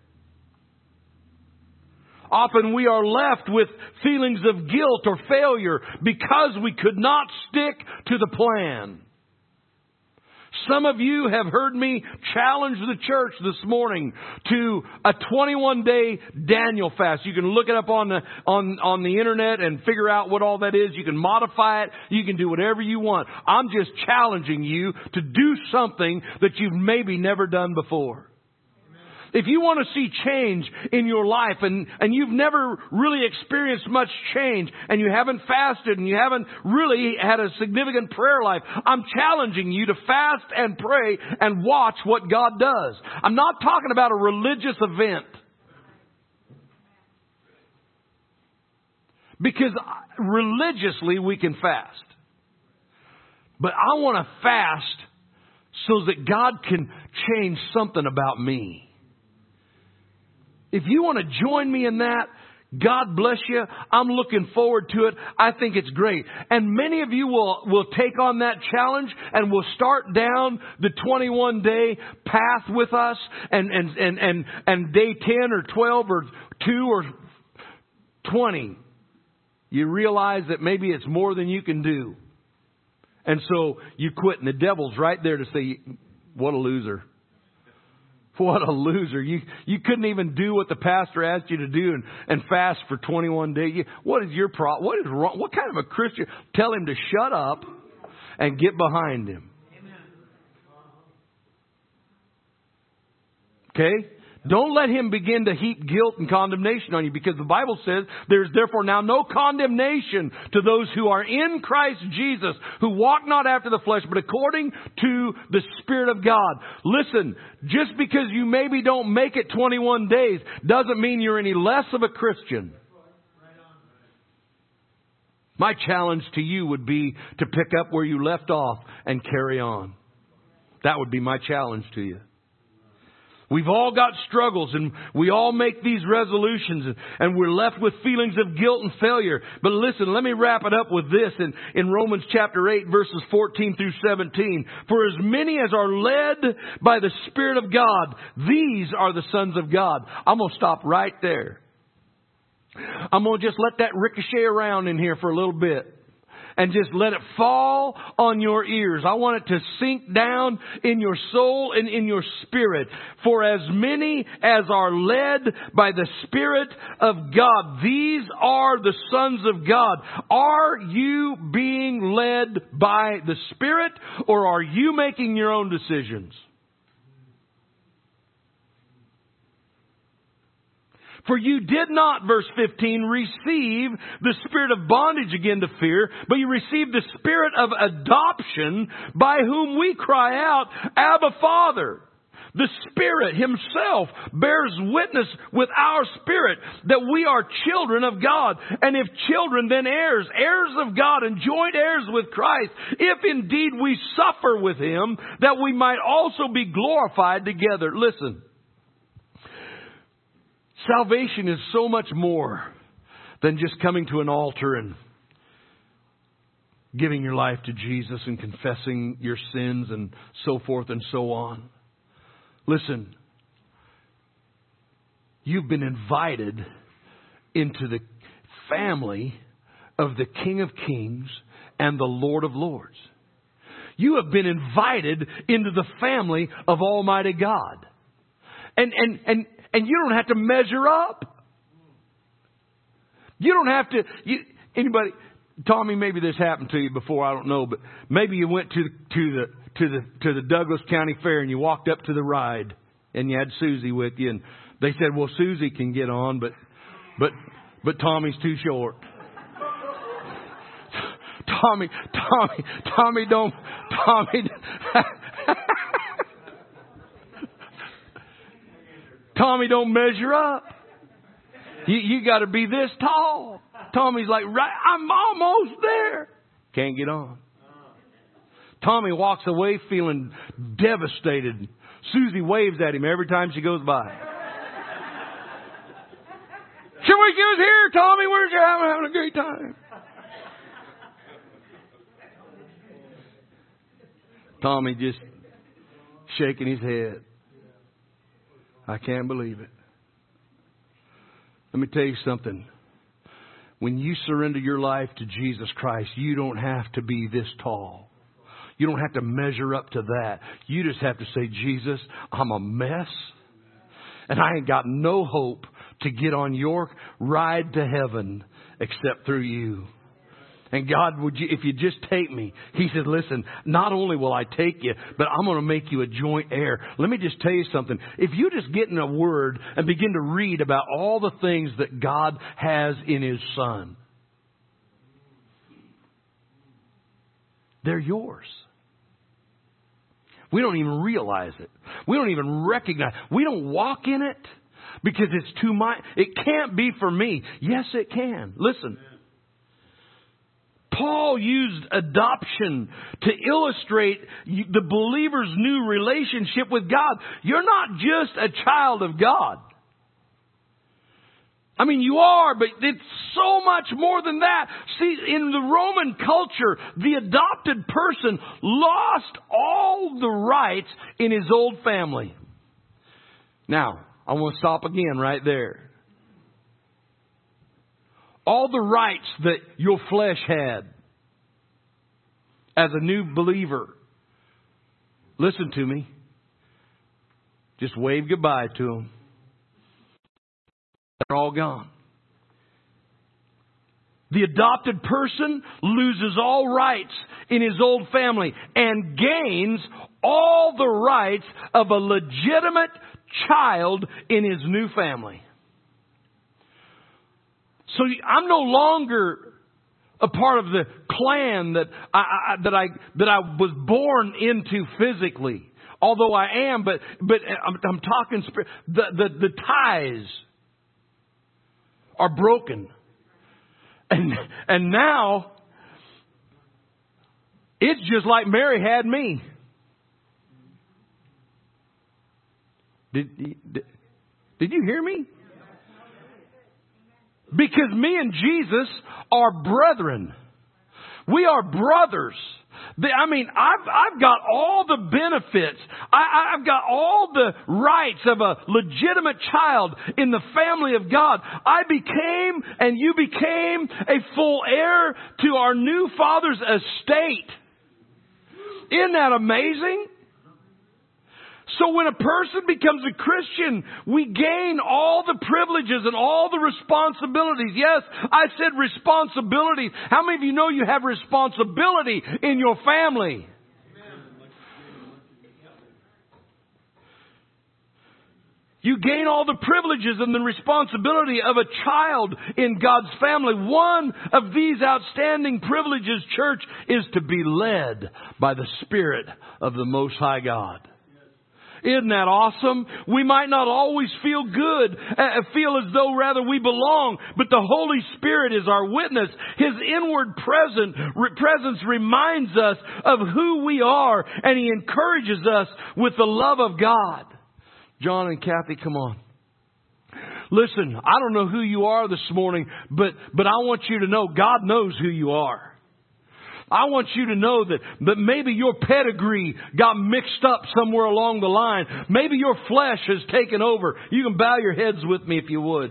A: Often we are left with feelings of guilt or failure because we could not stick to the plan. Some of you have heard me challenge the church this morning to a twenty-one day Daniel fast. You can look it up on the, on, on the internet and figure out what all that is. You can modify it. You can do whatever you want. I'm just challenging you to do something that you've maybe never done before. If you want to see change in your life, and, and you've never really experienced much change, and you haven't fasted, and you haven't really had a significant prayer life, I'm challenging you to fast and pray and watch what God does. I'm not talking about a religious event. Because religiously we can fast. But I want to fast so that God can change something about me. If you want to join me in that, God bless you. I'm looking forward to it. I think it's great. And many of you will, will take on that challenge and will start down the twenty-one day path with us, and, and, and, and, and day ten or twelve or two or twenty. You realize that maybe it's more than you can do. And so you quit, and the devil's right there to say, what a loser. What a loser. You you couldn't even do what the pastor asked you to do and, and fast for twenty-one days. You, what is your problem? What is wrong? What kind of a Christian? Tell him to shut up and get behind him. Okay? Don't let him begin to heap guilt and condemnation on you, because the Bible says there's therefore now no condemnation to those who are in Christ Jesus, who walk not after the flesh, but according to the Spirit of God. Listen, just because you maybe don't make it twenty-one days doesn't mean you're any less of a Christian. My challenge to you would be to pick up where you left off and carry on. That would be my challenge to you. We've all got struggles, and we all make these resolutions, and we're left with feelings of guilt and failure. But listen, let me wrap it up with this in, in Romans chapter eight, verses fourteen through seventeen. For as many as are led by the Spirit of God, these are the sons of God. I'm going to stop right there. I'm going to just let that ricochet around in here for a little bit. And just let it fall on your ears. I want it to sink down in your soul and in your spirit. For as many as are led by the Spirit of God, these are the sons of God. Are you being led by the Spirit, or are you making your own decisions? For you did not, verse fifteen, receive the spirit of bondage again to fear, but you received the spirit of adoption, by whom we cry out, Abba, Father. The Spirit Himself bears witness with our spirit that we are children of God. And if children, then heirs, heirs of God and joint heirs with Christ, if indeed we suffer with Him, that we might also be glorified together. Listen, salvation is so much more than just coming to an altar and giving your life to Jesus and confessing your sins and so forth and so on. Listen, you've been invited into the family of the King of Kings and the Lord of Lords. You have been invited into the family of Almighty God. And, and, and, and you don't have to measure up. You don't have to, you, anybody, Tommy, maybe this happened to you before, I don't know, but maybe you went to, to the, to the, to the Douglas County Fair and you walked up to the ride and you had Susie with you and they said, well, Susie can get on, but, but, but Tommy's too short. Tommy, Tommy, Tommy don't, Tommy, Tommy don't measure up. You, you got to be this tall. Tommy's like, right, I'm almost there. Can't get on. Tommy walks away feeling devastated. Susie waves at him every time she goes by. Should we get here, Tommy? Where's you having, having a great time? Tommy just shaking his head. I can't believe it. Let me tell you something. When you surrender your life to Jesus Christ, you don't have to be this tall. You don't have to measure up to that. You just have to say, Jesus, I'm a mess. And I ain't got no hope to get on your ride to heaven except through you. And God, would you, if you just take me, He said, listen, not only will I take you, but I'm going to make you a joint heir. Let me just tell you something. If you just get in a word and begin to read about all the things that God has in His Son, they're yours. We don't even realize it. We don't even recognize. We don't walk in it because it's too much. It can't be for me. Yes, it can. Listen. Paul used adoption to illustrate the believer's new relationship with God. You're not just a child of God. I mean, you are, but it's so much more than that. See, in the Roman culture, the adopted person lost all the rights in his old family. Now, I want to stop again right there. All the rights that your flesh had as a new believer. Listen to me. Just wave goodbye to them. They're all gone. The adopted person loses all rights in his old family and gains all the rights of a legitimate child in his new family. So I'm no longer a part of the clan that I, I that I that I was born into physically. Although I am, but but I'm, I'm talking spirit. The, the the ties are broken, and and now it's just like Mary had me. Did did, did you hear me? Because me and Jesus are brethren. We are brothers. I mean, I've, I've got all the benefits. I, I've got all the rights of a legitimate child in the family of God. I became and you became a full heir to our new Father's estate. Isn't that amazing? So when a person becomes a Christian, we gain all the privileges and all the responsibilities. Yes, I said responsibilities. How many of you know you have responsibility in your family? You gain all the privileges and the responsibility of a child in God's family. One of these outstanding privileges, church, is to be led by the Spirit of the Most High God. Isn't that awesome? We might not always feel good, uh, feel as though rather we belong, but the Holy Spirit is our witness. His inward present, re- presence reminds us of who we are, and He encourages us with the love of God. John and Kathy, come on. Listen, I don't know who you are this morning, but, but I want you to know God knows who you are. I want you to know that, that maybe your pedigree got mixed up somewhere along the line. Maybe your flesh has taken over. You can bow your heads with me if you would.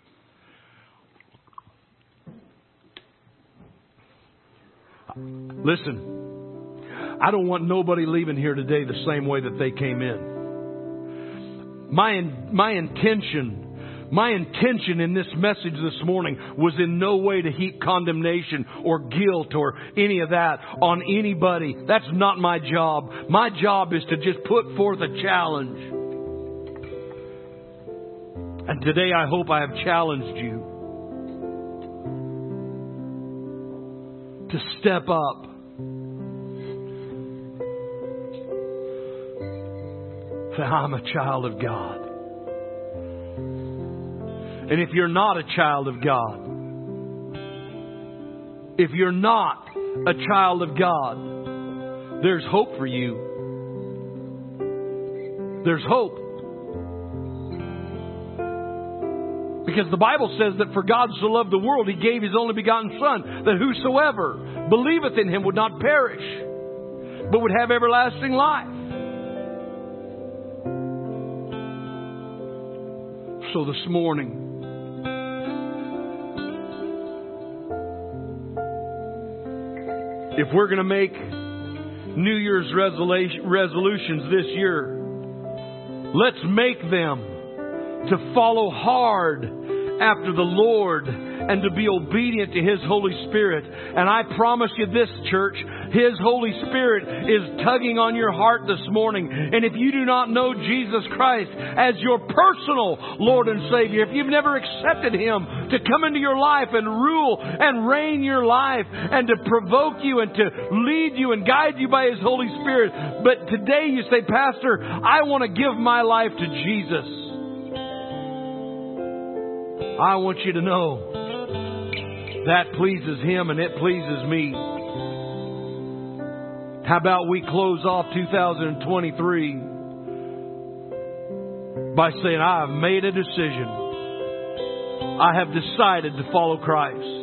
A: Listen, I don't want nobody leaving here today the same way that they came in. My, my intention... My intention in this message this morning was in no way to heap condemnation or guilt or any of that on anybody. That's not my job. My job is to just put forth a challenge. And today I hope I have challenged you to step up. Say, I'm a child of God. And if you're not a child of God, if you're not a child of God, there's hope for you. There's hope. Because the Bible says that for God so loved the world, He gave His only begotten Son, that whosoever believeth in Him would not perish, but would have everlasting life. So this morning, if we're going to make New Year's resolutions this year, let's make them to follow hard after the Lord and to be obedient to His Holy Spirit. And I promise you this, church, His Holy Spirit is tugging on your heart this morning. And if you do not know Jesus Christ as your personal Lord and Savior, if you've never accepted Him to come into your life and rule and reign your life and to provoke you and to lead you and guide you by His Holy Spirit, but today you say, Pastor, I want to give my life to Jesus. I want you to know that pleases Him and it pleases me. How about we close off two thousand twenty-three by saying, I have made a decision. I have decided to follow Christ.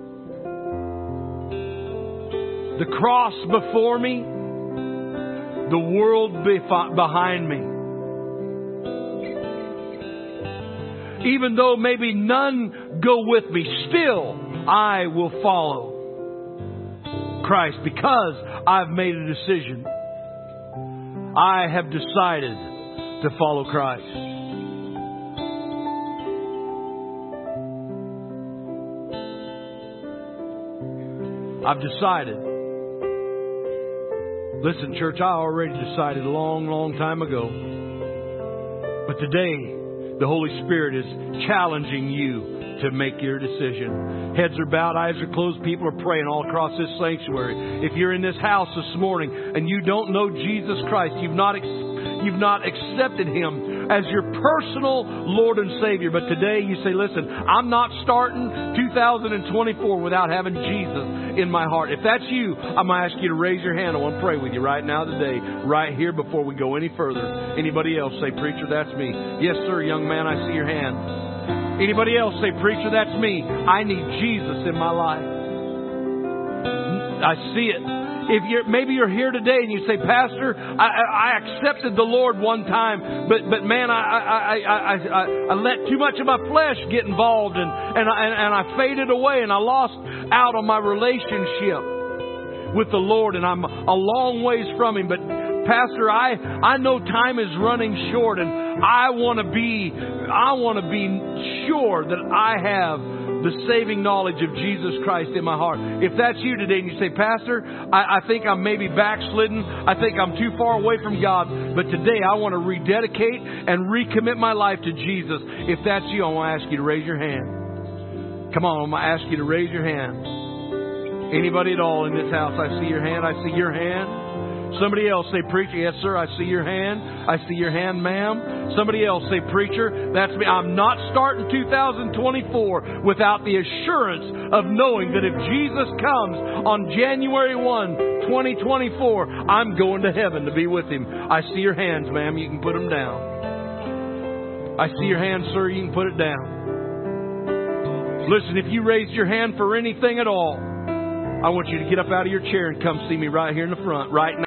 A: The cross before me, the world behind me. Even though maybe none go with me, still I will follow Christ because I've made a decision. I have decided to follow Christ. I've decided. Listen, church, I already decided a long, long time ago. But today, the Holy Spirit is challenging you to make your decision. Heads are bowed, eyes are closed. People are praying all across this sanctuary. If you're in this house this morning and you don't know Jesus Christ, you've not you've not accepted Him as your personal Lord and Savior, but today you say, listen, I'm not starting two thousand twenty-four without having Jesus in my heart. If that's you, I'm going to ask you to raise your hand. I want to pray with you right now today, right here before we go any further. Anybody else say, preacher, that's me. Yes, sir, young man, I see your hand. Anybody else say, preacher, that's me. I need Jesus in my life. I see it. If you're, maybe you're here today and you say, Pastor, I, I accepted the Lord one time, but, but man, I, I, I, I, I let too much of my flesh get involved and, and, I, and I faded away and I lost out on my relationship with the Lord and I'm a long ways from Him. But Pastor, I, I know time is running short and I want to be, I want to be sure that I have the saving knowledge of Jesus Christ in my heart. If that's you today and you say, Pastor, I, I think I'm maybe backslidden. I think I'm too far away from God. But today I want to rededicate and recommit my life to Jesus. If that's you, I want to ask you to raise your hand. Come on, I'm going to ask you to raise your hand. Anybody at all in this house, I see your hand. I see your hand. Somebody else say, preacher. Yes, sir. I see your hand. I see your hand, ma'am. Somebody else say, preacher. That's me. I'm not starting two thousand twenty-four without the assurance of knowing that if Jesus comes on January first, twenty twenty-four, I'm going to heaven to be with Him. I see your hands, ma'am. You can put them down. I see your hands, sir. You can put it down. Listen, if you raised your hand for anything at all, I want you to get up out of your chair and come see me right here in the front right now.